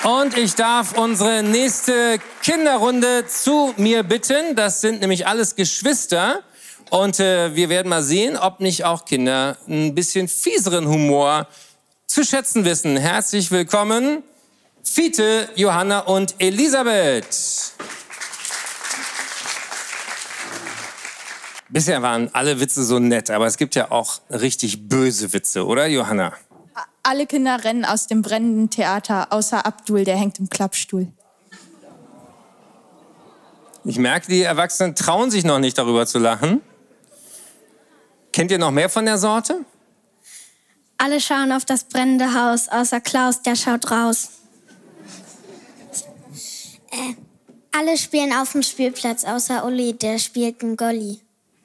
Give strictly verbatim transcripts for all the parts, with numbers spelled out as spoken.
Und ich darf unsere nächste Kinderrunde zu mir bitten. Das sind nämlich alles Geschwister. Und äh, wir werden mal sehen, ob nicht auch Kinder ein bisschen fieseren Humor zu schätzen wissen. Herzlich willkommen, Fiete, Johanna und Elisabeth. Bisher waren alle Witze so nett, aber es gibt ja auch richtig böse Witze, oder Johanna? Alle Kinder rennen aus dem brennenden Theater, außer Abdul, der hängt im Klappstuhl. Ich merke, die Erwachsenen trauen sich noch nicht, darüber zu lachen. Kennt ihr noch mehr von der Sorte? Alle schauen auf das brennende Haus, außer Klaus, der schaut raus. Äh, alle spielen auf dem Spielplatz, außer Uli, der spielt einen Golli.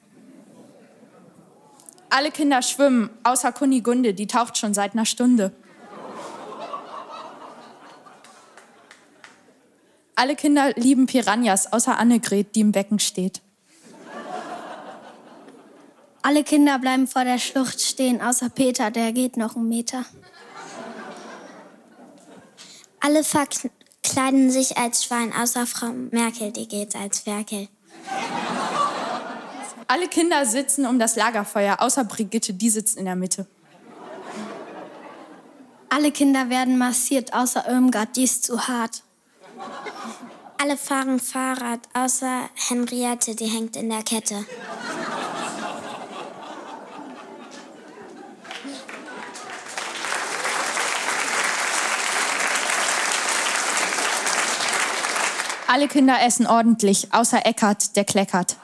Alle Kinder schwimmen, außer Kunigunde, die taucht schon seit einer Stunde. Alle Kinder lieben Piranhas, außer Annegret, die im Becken steht. Alle Kinder bleiben vor der Schlucht stehen, außer Peter, der geht noch einen Meter. Alle verkleiden sich als Schwein, außer Frau Merkel, die geht als Ferkel. Alle Kinder sitzen um das Lagerfeuer, außer Brigitte, die sitzt in der Mitte. Alle Kinder werden massiert, außer Irmgard, die ist zu hart. Alle fahren Fahrrad, außer Henriette, die hängt in der Kette. Alle Kinder essen ordentlich, außer Eckart, der kleckert.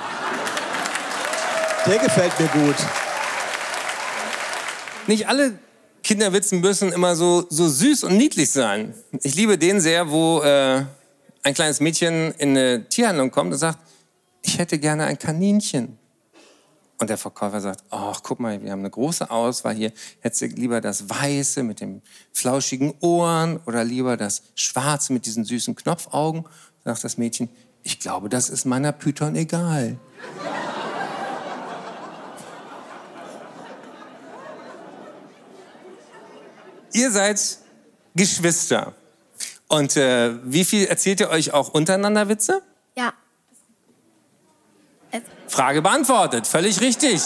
Der gefällt mir gut. Nicht alle Kinderwitze müssen immer so, so süß und niedlich sein. Ich liebe den sehr, wo äh, ein kleines Mädchen in eine Tierhandlung kommt und sagt, ich hätte gerne ein Kaninchen. Und der Verkäufer sagt, ach, guck mal, wir haben eine große Auswahl hier. Hättest du lieber das Weiße mit den flauschigen Ohren oder lieber das Schwarze mit diesen süßen Knopfaugen? Dann sagt das Mädchen, ich glaube, das ist meiner Python egal. Ihr seid Geschwister. Und äh, wie viel erzählt ihr euch auch untereinander Witze? Ja. Frage beantwortet, völlig richtig.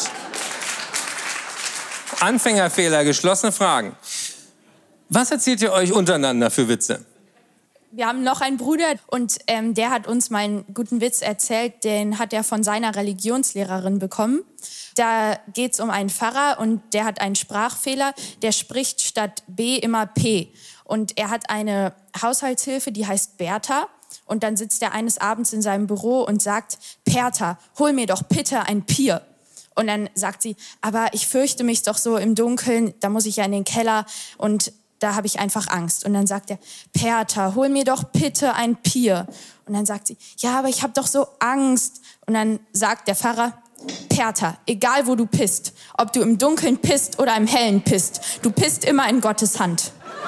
Anfängerfehler, geschlossene Fragen. Was erzählt ihr euch untereinander für Witze? Wir haben noch einen Bruder und ähm, der hat uns mal einen guten Witz erzählt, den hat er von seiner Religionslehrerin bekommen. Da geht es um einen Pfarrer und der hat einen Sprachfehler, der spricht statt B immer P. Und er hat eine Haushaltshilfe, die heißt Bertha. Und dann sitzt er eines Abends in seinem Büro und sagt, Bertha, hol mir doch bitte ein Bier. Und dann sagt sie, aber ich fürchte mich doch so im Dunkeln, da muss ich ja in den Keller und da habe ich einfach Angst. Und dann sagt er, Bertha, hol mir doch bitte ein Bier. Und dann sagt sie, ja, aber ich habe doch so Angst. Und dann sagt der Pfarrer, Bertha, egal wo du pisst, ob du im Dunkeln pisst oder im Hellen pisst, du pisst immer in Gottes Hand.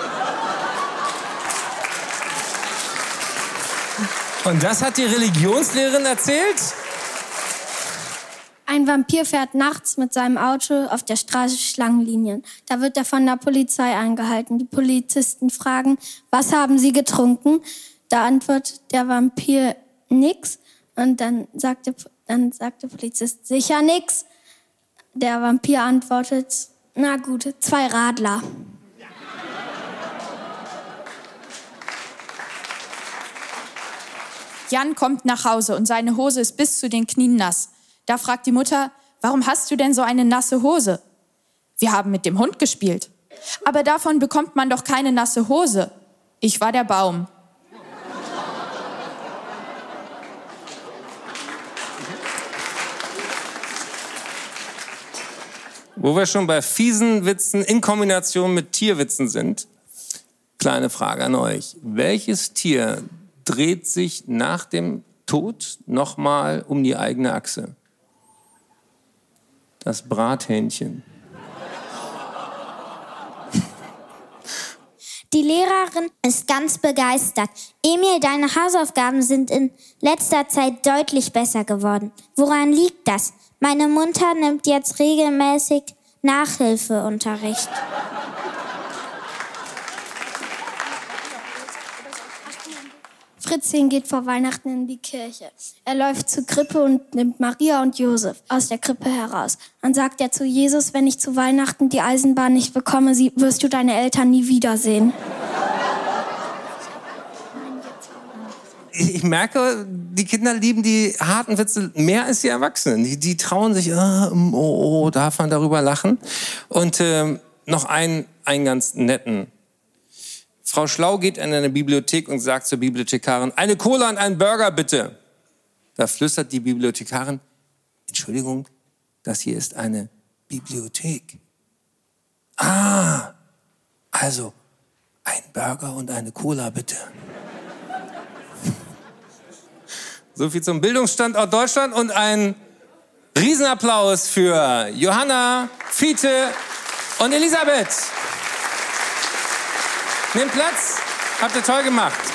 Und das hat die Religionslehrerin erzählt? Ein Vampir fährt nachts mit seinem Auto auf der Straße Schlangenlinien. Da wird er von der Polizei angehalten. Die Polizisten fragen, was haben Sie getrunken? Da antwortet der Vampir, nix. Und dann sagt der, dann sagt der Polizist, sicher nix. Der Vampir antwortet, na gut, zwei Radler. Jan kommt nach Hause und seine Hose ist bis zu den Knien nass. Da fragt die Mutter, warum hast du denn so eine nasse Hose? Wir haben mit dem Hund gespielt. Aber davon bekommt man doch keine nasse Hose. Ich war der Baum. Wo wir schon bei fiesen Witzen in Kombination mit Tierwitzen sind, kleine Frage an euch. Welches Tier dreht sich nach dem Tod nochmal um die eigene Achse? Das Brathähnchen. Die Lehrerin ist ganz begeistert. Emil, deine Hausaufgaben sind in letzter Zeit deutlich besser geworden. Woran liegt das? Meine Mutter nimmt jetzt regelmäßig Nachhilfeunterricht. Fritzchen geht vor Weihnachten in die Kirche. Er läuft zur Krippe und nimmt Maria und Josef aus der Krippe heraus. Dann sagt er zu Jesus, wenn ich zu Weihnachten die Eisenbahn nicht bekomme, wirst du deine Eltern nie wiedersehen. Ich merke, die Kinder lieben die harten Witze mehr als die Erwachsenen. Die, die trauen sich, oh, oh, oh, darf man darüber lachen. Und äh, noch einen, einen ganz netten. Frau Schlau geht in eine Bibliothek und sagt zur Bibliothekarin, eine Cola und einen Burger bitte. Da flüstert die Bibliothekarin, Entschuldigung, das hier ist eine Bibliothek. Ah, also ein Burger und eine Cola bitte. So viel zum Bildungsstandort Deutschland und ein Riesenapplaus für Johanna, Fiete und Elisabeth. Nehmt Platz, habt ihr toll gemacht.